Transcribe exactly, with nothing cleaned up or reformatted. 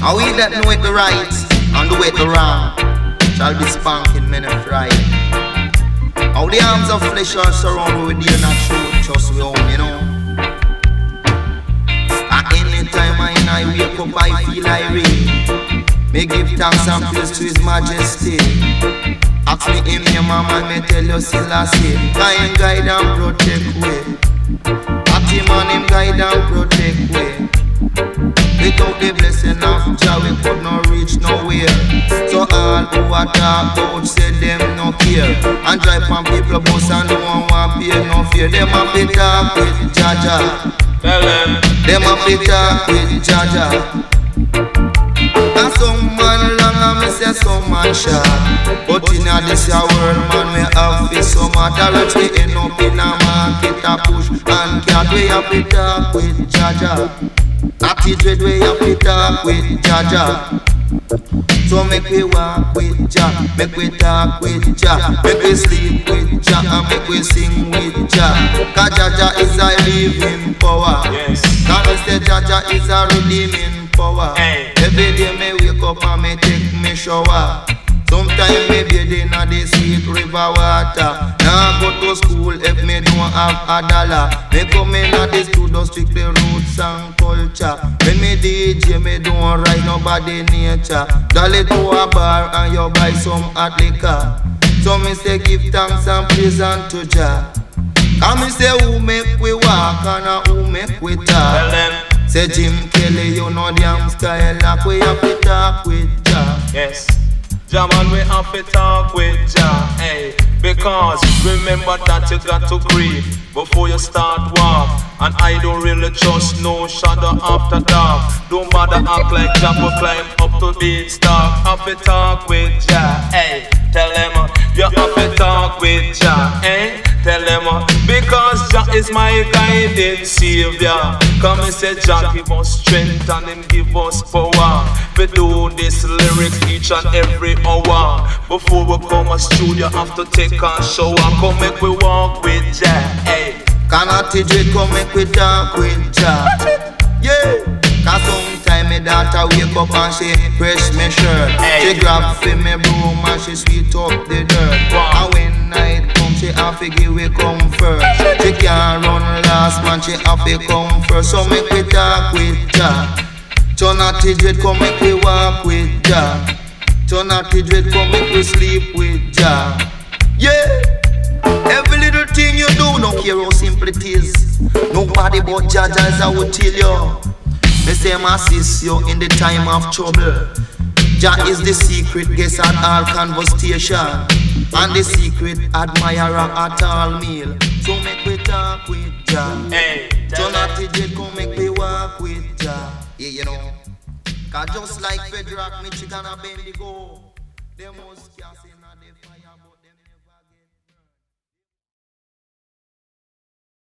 And we that know it the right and do it the wrong shall be spanking men of right. How the arms of flesh are surrounded with the not truth, trust we own, you know. At any time I, I wake up, I feel irate. May give thanks and praise to His Majesty. Ask me him, your mama, me tell you still I say, guide, guide and protect way. At him and him guide and protect way. Without the blessing of Jah, we could not reach nowhere. So all who are talk out say them no care. And drive from people bus and no one want pay no fear. Them a fi talk with Jah Jah. Tell them. Them a fi talk with Jah Jah. And some man long and me say some man short. But in a this a world man we have fi some matter. We end up in a market a push and cat we a fi talk with Jah Jah. Attitude we have to talk with Jah Jah. So make we walk with Jah, make we talk with Jah, make we sleep with Jah, and make we sing with Jah. Cause Jah Jah is a living power. Yes. Cause we say Jah Jah is a redeeming power. Hey. Every day me wake up and me take me shower. Sometimes me bathe in the sweet river water. Now go to school if me don't have a dollar. Me come in at the studio strictly roots and culture. When me D J me don't write nobody nature. Dolly to a bar and you buy some hot liquor. So me say give thanks and praise unto Jah. And me say who make we walk and uh, who make we talk. Tell them. Say Jim Kelly you know damn style like we have to talk with Jah. Yes. Jah man, we have to talk with Jah, hey. Because remember that you got to grieve before you start walk. And I don't really trust no shadow after dark. Don't bother act like Jah will climb up to the star. Have to talk with Jah, hey. Tell them uh, you have to talk with Jah, hey. Tell them uh, because Jah is my guiding savior. Come and say Jah give us strength and Him give us power. We do this lyrics each and every hour. Before we come a studio have to take a shower. Come make we walk with Jah, hey. Cannot teach it, come make we talk with Jah. Yeah. Cause sometime me daughter wake up and she press me shirt. Hey. She grab for me broom and she sweep up the dirt. Wow. And when night come she have to give we comfort. She can't run last man, she have to come first. So make we talk with Jah. Turn out the dread, come make we walk with Jah. Turn out the dread, come make we sleep with Jah. Yeah. Every little thing you do, no care how simple it is. Nobody but Jah Jah is I will tell you. Me say my assist you in the time of trouble. Jah is the secret guest at all conversation, and the secret admirer at all meal. So make we talk with Jah. Hey, Turn out the jet, come make we walk with Jah. Yeah, you know. Cause just like Fedrock, Michigan and Bendigo, them must cast in the fire.